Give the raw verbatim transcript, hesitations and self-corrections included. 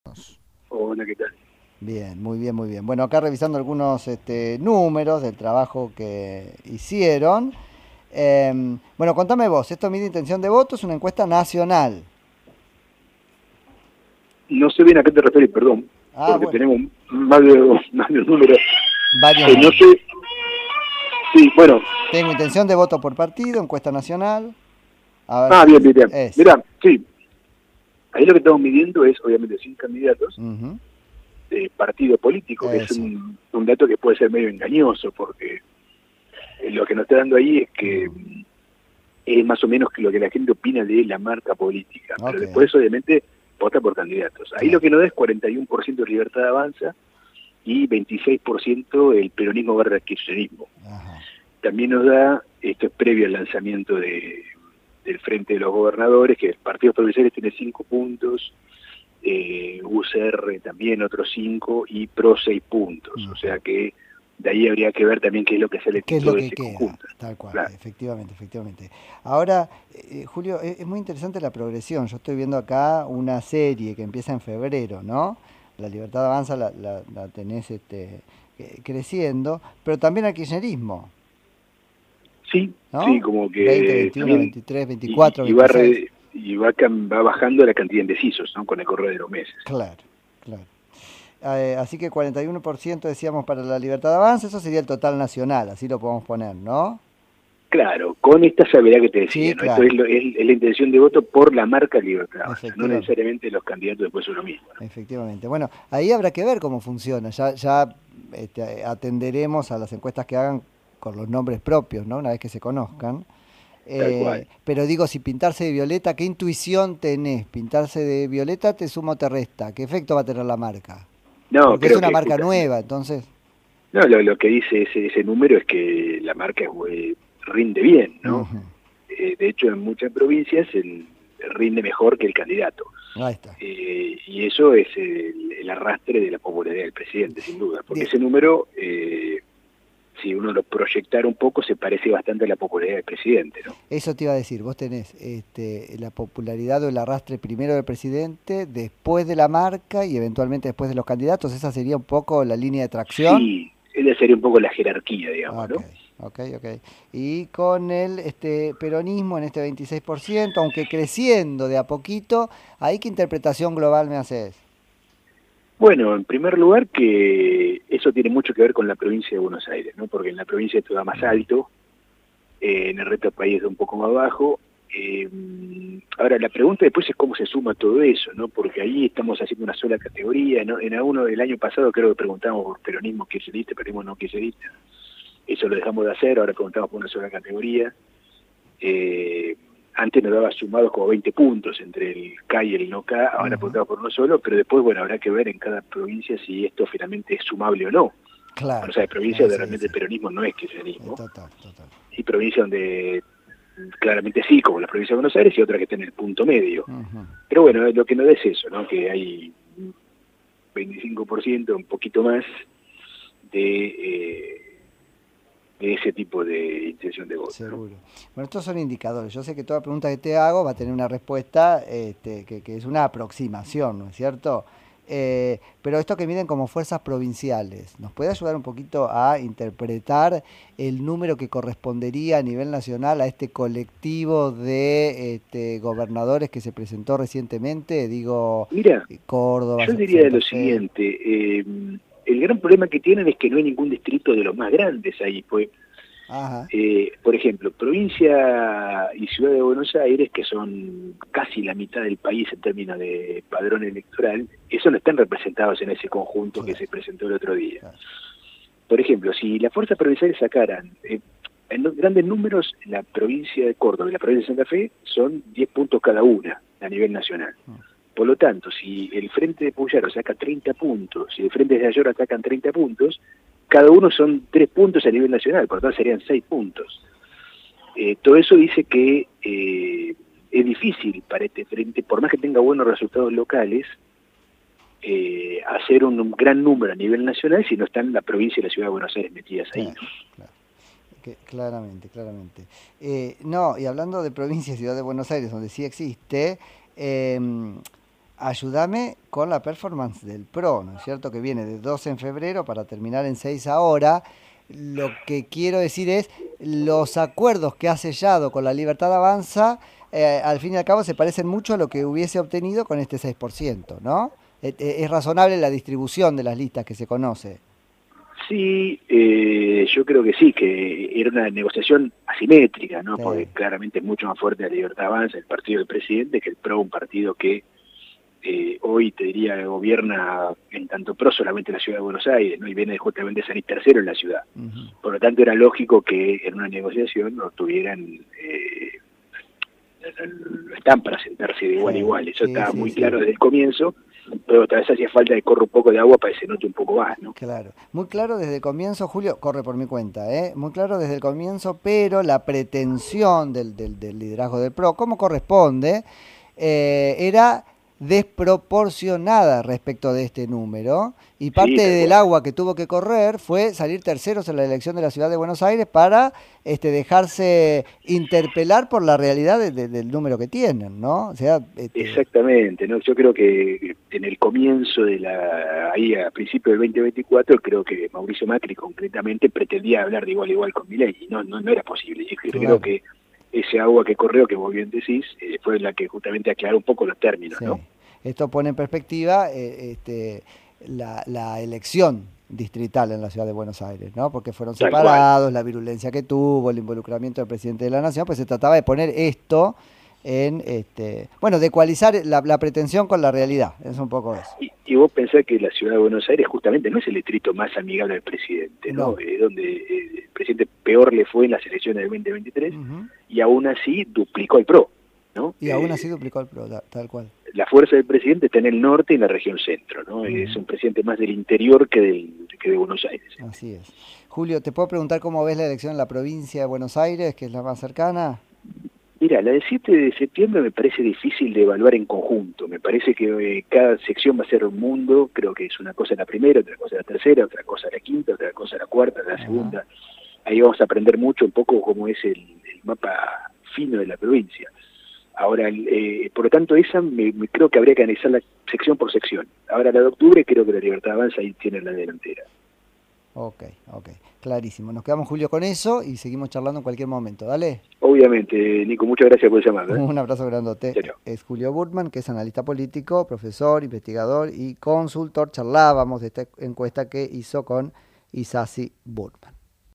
Hola, ¿qué tal? Bien, muy bien, muy bien. Bueno, acá revisando algunos este, números del trabajo que hicieron. Eh, bueno, contame vos, esto mide intención de voto, es una encuesta nacional. No sé bien a qué te refieres, perdón, Ah, porque bueno, tenemos más de, más de un número. varios Eh, no números. sé, sí, bueno. Tengo intención de voto por partido, encuesta nacional. A ver Ah, si bien, es bien, bien. esa. Mirá, sí, ahí lo que estamos midiendo es, obviamente, sin candidatos Ujú, de partido político, que es eso. un, un dato que puede ser medio engañoso, porque eh, lo que nos está dando ahí es que Mm, mm, es más o menos que lo que la gente opina de la marca política, pero ok, después, obviamente, vota por candidatos. Ahí lo claro. que nos da es cuarenta y uno por ciento de Libertad Avanza y veintiséis por ciento el peronismo barra kirchnerismo. Ajá. También nos da, esto es previo al lanzamiento de, del Frente de los Gobernadores, que el Partido Provinciales tiene cinco puntos, eh, U C R también otros cinco y PRO seis puntos. O Ujú. sea que de ahí habría que ver también qué es lo que sale ¿Qué de es lo todo que ese queda? conjunto. Tal cual, Claro. efectivamente, efectivamente. Ahora, eh, Julio, es, es muy interesante la progresión. Yo estoy viendo acá una serie que empieza en febrero, ¿no? La Libertad Avanza la, la, la tenés este, eh, creciendo, pero también el kirchnerismo, Sí, sí, ¿no? como veinte, que veintiuno, también veintitrés, y, veinticuatro, y va, veintiséis. re, y va, va bajando la cantidad de indecisos, ¿no? Con el correr de los meses. Claro, claro. Eh, así que cuarenta y uno por ciento decíamos para la Libertad Avanza, eso sería el total nacional, así lo podemos poner, ¿no? Claro, con esta salvedad que te decía, Sí, ¿no? Esto es, claro, lo, es, es la intención de voto por la marca Libertad Avanza, no efectivamente. necesariamente los candidatos después uno mismo, ¿no? Efectivamente. Bueno, ahí habrá que ver cómo funciona. Ya, ya este, atenderemos a las encuestas que hagan con los nombres propios, ¿no? Una vez que se conozcan. Tal cual. Eh, pero digo, si pintarse de violeta, ¿qué intuición tenés? ¿Pintarse de violeta te suma o te resta? ¿Qué efecto va a tener la marca? No, Porque es creo una que marca justa, nueva, entonces. no, lo, lo que dice ese, ese número es que la marca es, eh, rinde bien, ¿no? Ujú. Eh, de hecho, en muchas provincias el, rinde mejor que el candidato. Ahí está. Eh, y eso es el, el arrastre de la popularidad del presidente, sin duda, porque Di- ese número, eh, si uno lo proyectara un poco, se parece bastante a la popularidad del presidente, ¿no? Eso te iba a decir, vos tenés este, la popularidad o el arrastre primero del presidente, después de la marca y eventualmente después de los candidatos. Esa sería un poco la línea de tracción. Sí, esa sería un poco la jerarquía, digamos, Ok, ¿no? ok, ok. Y con el este, peronismo en este veintiséis por ciento, aunque creciendo de a poquito, ¿ahí qué interpretación global me haces? Bueno, en primer lugar que eso tiene mucho que ver con la provincia de Buenos Aires, ¿no? Porque en la provincia esto da más Mm, alto, eh, en el resto del país es un poco más bajo. Eh, ahora, la pregunta después es cómo se suma todo eso, ¿no? Porque ahí estamos haciendo una sola categoría, ¿no? En alguno del año pasado creo que preguntamos por peronismo kirchnerista, peronismo no kirchnerista. Eso lo dejamos de hacer, ahora preguntamos por una sola categoría. Eh, Antes nos daba sumados como veinte puntos entre el K y el no K, ahora ujú. preguntamos por uno solo, pero después, bueno, habrá que ver en cada provincia si esto finalmente es sumable o no. Claro, Bueno, o sea, hay provincias claro, donde sí, realmente sí. el peronismo no es Eh, kirchnerismo, Total, total. y provincias donde claramente sí, como la provincia de Buenos Aires, y otra que está en el punto medio. Ujú. Pero bueno, lo que nos da es eso, ¿no? Que hay veinticinco por ciento, un poquito más, de, eh, de ese tipo de intención de voto, ¿no? Seguro. Bueno, estos son indicadores. Yo sé que toda pregunta que te hago va a tener una respuesta este, que, que es una aproximación, ¿no es cierto? Eh, pero esto que miden como fuerzas provinciales, ¿nos puede ayudar un poquito a interpretar el número que correspondería a nivel nacional a este colectivo de este, gobernadores que se presentó recientemente? Digo, Mira, eh, Córdoba, yo Sa- diría Santa lo Fe. siguiente, eh, el gran problema que tienen es que no hay ningún distrito de los más grandes ahí, pues, Ajá, eh, por ejemplo, provincia y ciudad de Buenos Aires, que son casi la mitad del país en términos de padrón electoral, eso no están representados en ese conjunto que claro, se presentó el otro día. claro. Por ejemplo, si las fuerzas provinciales sacaran eh, en los grandes números, la provincia de Córdoba y la provincia de Santa Fe son diez puntos cada una a nivel nacional. Mm, Por lo tanto, si el Frente de Puyaro saca treinta puntos, si el Frente de Ayora sacan treinta puntos, cada uno son tres puntos a nivel nacional, por lo tanto serían seis puntos. Eh, todo eso dice que eh, es difícil para este frente, por más que tenga buenos resultados locales, eh, hacer un, un gran número a nivel nacional si no están la provincia y la ciudad de Buenos Aires metidas ahí, claro, ¿no? claro. Que- claramente, claramente. Eh, no, y hablando de provincia y ciudad de Buenos Aires, donde sí existe, eh, ayúdame con la performance del PRO, ¿no es cierto? Que viene de doce en febrero para terminar en seis ahora. Lo que quiero decir es, los acuerdos que ha sellado con la Libertad Avanza, eh, al fin y al cabo se parecen mucho a lo que hubiese obtenido con este seis por ciento, ¿no? Eh, eh, Es razonable la distribución de las listas que se conoce. Sí, eh, yo creo que sí, que era una negociación asimétrica, ¿no? Sí. Porque claramente es mucho más fuerte la Libertad Avanza, el partido del presidente, que el PRO, un partido que eh, hoy, te diría, gobierna en tanto PRO solamente la ciudad de Buenos Aires, ¿no? Y viene justamente a salir tercero en la ciudad. Uh-huh. Por lo tanto, era lógico que en una negociación no tuvieran... Eh, no están para sentarse de igual a sí, igual, eso sí, estaba sí, muy sí. claro desde el comienzo, pero tal vez hacía falta que corra un poco de agua para que se note un poco más, ¿no? Claro, muy claro desde el comienzo, Julio, corre por mi cuenta, ¿eh? Muy claro desde el comienzo, pero la pretensión del, del, del liderazgo del PRO, como corresponde, eh, era desproporcionada respecto de este número, y parte sí, del bueno. agua que tuvo que correr fue salir terceros en la elección de la ciudad de Buenos Aires para este, dejarse interpelar por la realidad de, de, del número que tienen, ¿no? O sea, este... Exactamente, ¿no? Yo creo que en el comienzo de la, ahí a principios del veinte veinticuatro, creo que Mauricio Macri concretamente pretendía hablar de igual a igual con Milei, y no, no, no era posible. Yo creo claro. que ese agua que corrió, que vos bien decís, eh, fue la que justamente aclaró un poco los términos, sí. ¿no? Esto pone en perspectiva eh, este, la, la elección distrital en la ciudad de Buenos Aires, ¿no? Porque fueron Tal separados, cual. La virulencia que tuvo, el involucramiento del presidente de la Nación, pues se trataba de poner esto en, este, bueno, de ecualizar la, la pretensión con la realidad, es un poco eso. Y, y vos pensás que la ciudad de Buenos Aires justamente no es el distrito más amigable del presidente, ¿no? no. Eh, donde eh, el presidente peor le fue en las elecciones del veinte veintitrés, uh-huh. y aún así duplicó el PRO, ¿no? Y eh, aún así duplicó el PRO, tal cual. La fuerza del presidente está en el norte y en la región centro, ¿no? Uh-huh. Es un presidente más del interior que, del, que de Buenos Aires. Así es. Julio, ¿te puedo preguntar cómo ves la elección en la provincia de Buenos Aires, que es la más cercana? Mira, la del siete de septiembre me parece difícil de evaluar en conjunto. Me parece que eh, cada sección va a ser un mundo. Creo que es una cosa la primera, otra cosa la tercera, otra cosa la quinta, otra cosa la cuarta, la uh-huh. segunda. Ahí vamos a aprender mucho un poco cómo es el, el mapa fino de la provincia. Ahora, eh, por lo tanto, esa me, me creo que habría que analizarla sección por sección. Ahora, la de octubre, creo que la Libertad Avanza ahí tiene la delantera. Ok, ok, clarísimo. Nos quedamos, Julio, con eso y seguimos charlando en cualquier momento. Dale. Obviamente, Nico, muchas gracias por llamar. ¿eh? Un abrazo grandote. Serio. Es Julio Burtman, que es analista político, profesor, investigador y consultor. Charlábamos de esta encuesta que hizo con Isasi Burtman.